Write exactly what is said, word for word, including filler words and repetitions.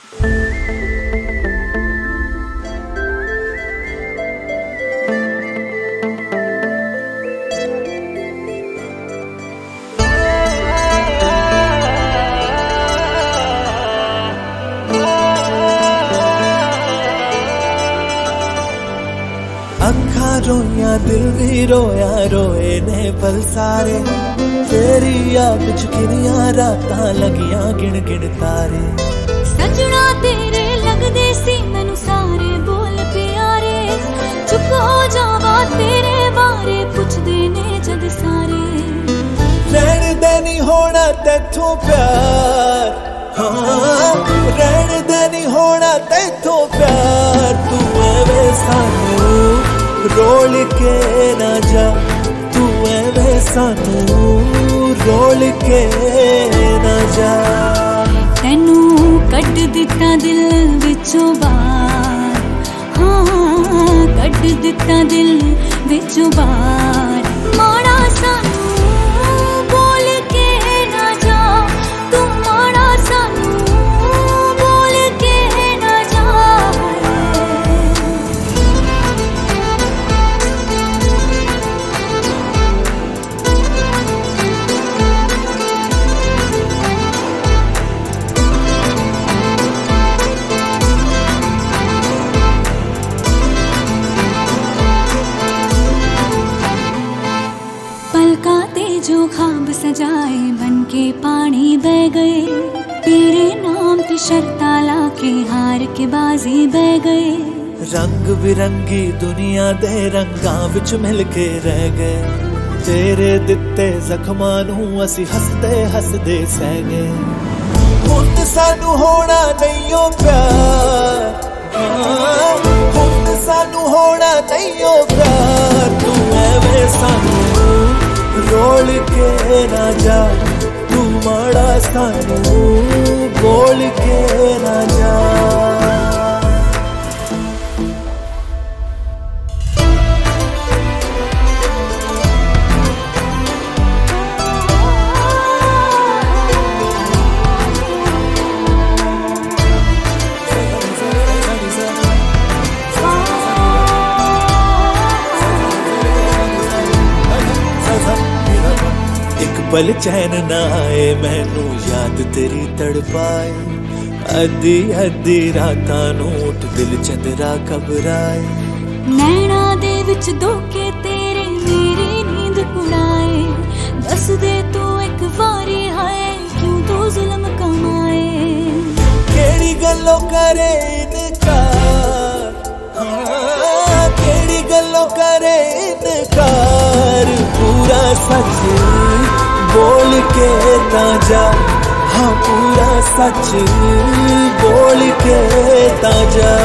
अखा रोया दिल भी रोया रोए ने पल सारे तेरी याद च किनिया रातां लगियां गिन गिन तारे सजना तेरे लगदे सी मैनू सारे बोल प्यारे चुप हो जावा तेरे बारे पुछदे ने जद सारे रहन दे नहीं होना तेथों प्यार हाँ रहन दे नहीं होना तेथों प्यार तू एवें सानू रोल के ना जा तू एवें सानू रोल के ना जा तेनू कट दिता दिल विचों बाहर हाँ कट दिता दिल विचों बाहर माड़ा सानू बोल के ना जा तू माड़ा सानू बोल के ना जा जो ख्वाब सजाए बन के पानी बह गए तेरे नाम ते शर्ता लाके हार के बाजी बह गए रंग बिरंगी दुनिया दे रंगां विच मिल के रह गए तेरे दिते जख्मां नूं असी हसदे हसदे सह गए हुण सानू होना नहीं ओ प्यार हुण सानू होना नहीं ओ प्यार तू एवें सानू रोल के ना जा तू माड़ा सानू बोल के ना जा पल चैन ना आए मैनू याद तेरी तड़पाए अद्धी अद्धी रातां नूं उठ दिल चंदरा घबराए नैना दे विच धोखे तेरे मेरी नींद उड़ाए दस दे तू एक वारी हाय क्यों तू जुल्म कमाए केड़ी गल्लों करे इनकार हाँ केड़ी गल्लों करे इनकार पूरा सच बोल के ना जा हाँ पूरा सच बोल के ना जा